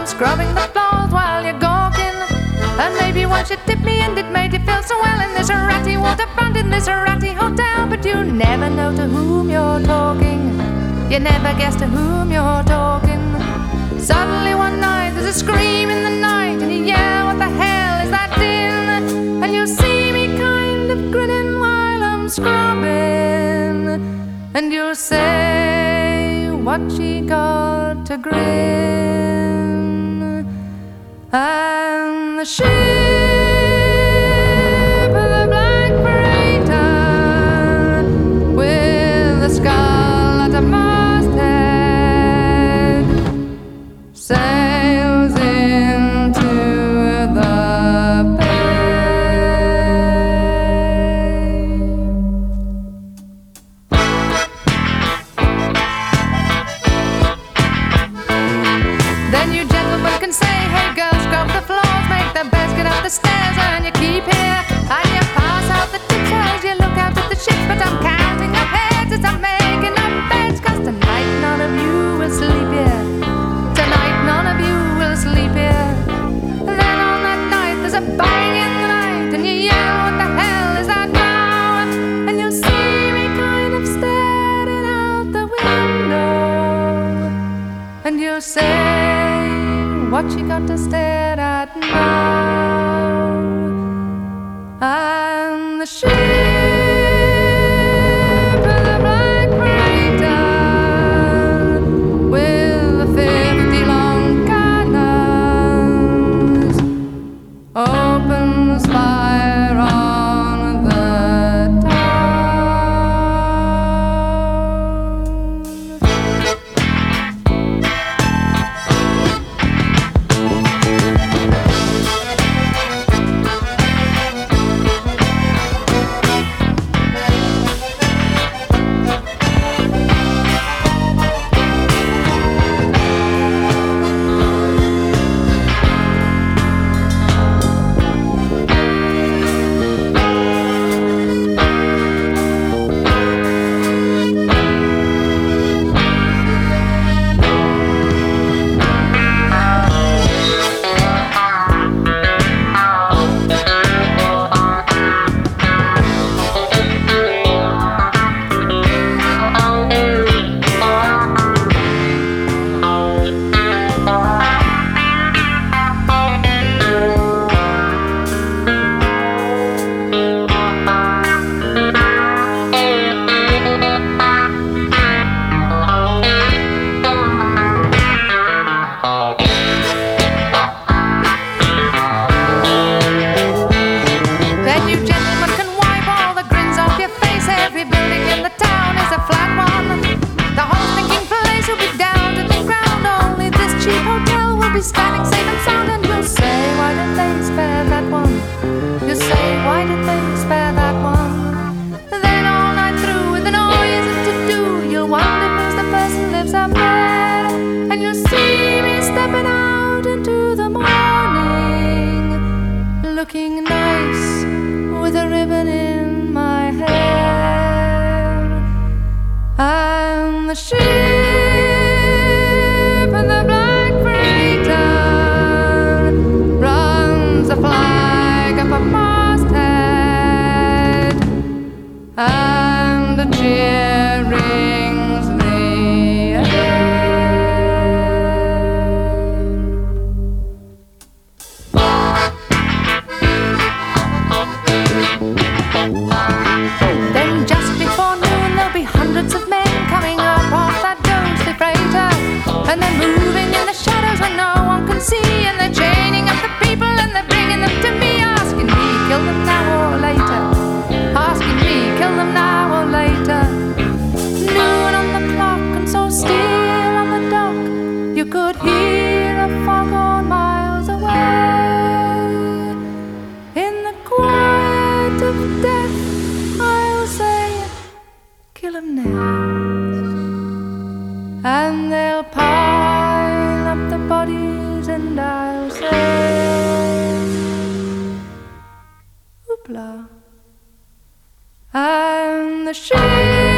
I'm scrubbing the floors while you're gawking. And maybe once you tipped me and it made you feel so well in this ratty waterfront, in this ratty hotel. But you never know to whom you're talking. You never guess to whom you're talking. Suddenly one night there's a scream in the night, and you yell, what the hell is that din? And you see me kind of grinning while I'm scrubbing, and you say, what she got to grin? And the ship, the black freighter, with a skull at a masthead, sails into the bay. Then you gentlemen can say, hey girls, scrub the floors, make the beds, get up the stairs, and you keep here, and you pass out the tips as you look out at the ships. But I'm counting up heads as I'm making up beds, 'cause tonight none of you will sleep here. Tonight none of you will sleep here. And then on that night there's a bang in the night, and you yell, what the hell is that now? And you see me kind of staring out the window, and you say, what you got to stare at now? And the ship, the black freighter, with 50 long cannons, opens fire on the town. Standing safe and sound, and you'll say, why did they spare that one? You'll say, why did they spare that one? Then all night through, with the noise to do, you'll wonder who's the person lives up there. And you'll see me stepping out into the morning, looking nice with a ribbon in my hair. And the ship and the black freighter runs a flag up a masthead, and a cheer rings the air. Then just before noon there'll be hundreds of men coming up off that ghostly freighter, and they're moving in the shadows when no one can see, and they're chaining up the people and they're bringing them to me, asking me, kill them now or later, asking me, kill them now or later. Noon on the clock and so still on the dock, you could hear a foghorn miles away. In the quiet of death I'll say, kill them now, and they'll pile up the bodies, and I'll say, hoopla. And the ship